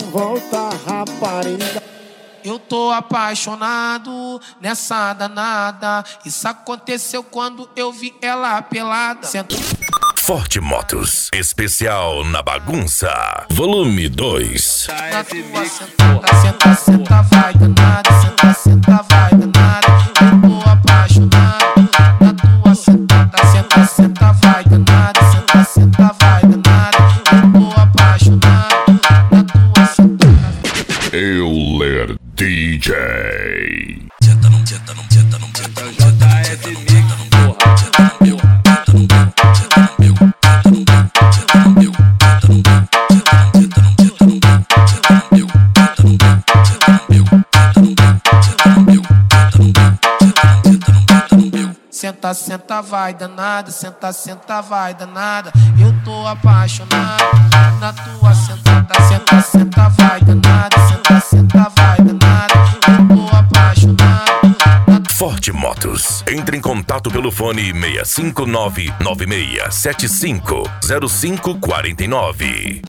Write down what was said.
volta, rapariga. Eu tô apaixonado nessa danada. Isso aconteceu quando eu vi ela pelada. Forte Motos, especial na bagunça, volume 2. Na tua sentada, senta, senta, vai danada. Senta, senta, vai danada. Eu tô apaixonado na tua sentada. Senta, senta, vai danada. Senta, senta, vai danada. Eu tô apaixonado na tua sentada. Euler DJ. Senta, senta, vai danada. Senta, senta, vai danada. Eu tô apaixonado na tua sentada. Senta, senta, vai danada. Senta, senta, vai danada. Eu tô apaixonado. Forte Motos. Entre em contato pelo fone 659-9675-0549.